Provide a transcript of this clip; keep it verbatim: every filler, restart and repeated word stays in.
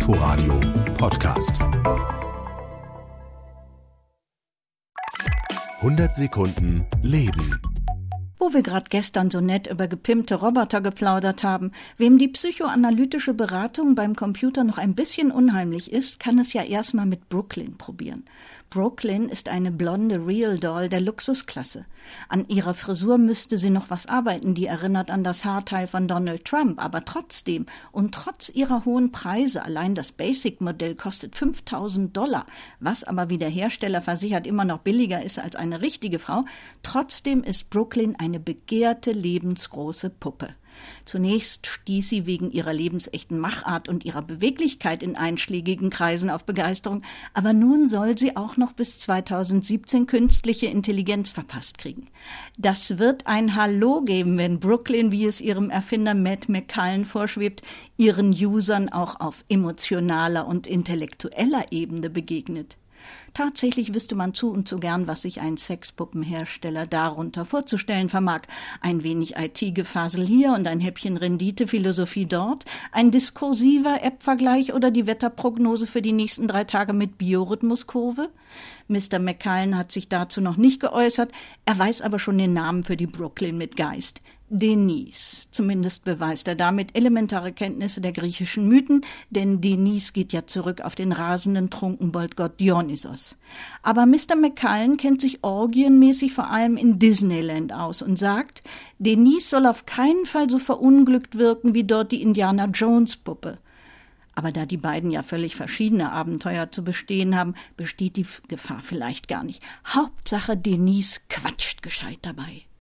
Inforadio Podcast. hundert Sekunden Leben. Wo wir gerade gestern so nett über gepimpte Roboter geplaudert haben, wem die psychoanalytische Beratung beim Computer noch ein bisschen unheimlich ist, kann es ja erstmal mit Brooklyn probieren. Brooklyn ist eine blonde Real Doll der Luxusklasse. An ihrer Frisur müsste sie noch was arbeiten, die erinnert an das Haarteil von Donald Trump, aber trotzdem und trotz ihrer hohen Preise, allein das Basic-Modell kostet fünftausend Dollar, was aber wie der Hersteller versichert immer noch billiger ist als eine richtige Frau, trotzdem ist Brooklyn eine begehrte, lebensgroße Puppe. Zunächst stieß sie wegen ihrer lebensechten Machart und ihrer Beweglichkeit in einschlägigen Kreisen auf Begeisterung, aber nun soll sie auch noch bis zweitausendsiebzehn künstliche Intelligenz verpasst kriegen. Das wird ein Hallo geben, wenn Brooklyn, wie es ihrem Erfinder Matt McCullen vorschwebt, ihren Usern auch auf emotionaler und intellektueller Ebene begegnet. Tatsächlich wüsste man zu und zu gern, was sich ein Sexpuppenhersteller darunter vorzustellen vermag. Ein wenig I T-Gefasel hier und ein Häppchen Rendite-Philosophie dort, ein diskursiver App-Vergleich oder die Wetterprognose für die nächsten drei Tage mit Biorhythmuskurve. Mister McCullen hat sich dazu noch nicht geäußert, er weiß aber schon den Namen für die Brooklyn mit Geist. Denise. Zumindest beweist er damit elementare Kenntnisse der griechischen Mythen, denn Denise geht ja zurück auf den rasenden Trunkenboldgott Dionysos. Aber Mister McCullen kennt sich orgienmäßig vor allem in Disneyland aus und sagt, Denise soll auf keinen Fall so verunglückt wirken wie dort die Indiana Jones Puppe. Aber da die beiden ja völlig verschiedene Abenteuer zu bestehen haben, besteht die Gefahr vielleicht gar nicht. Hauptsache Denise quatscht gescheit dabei.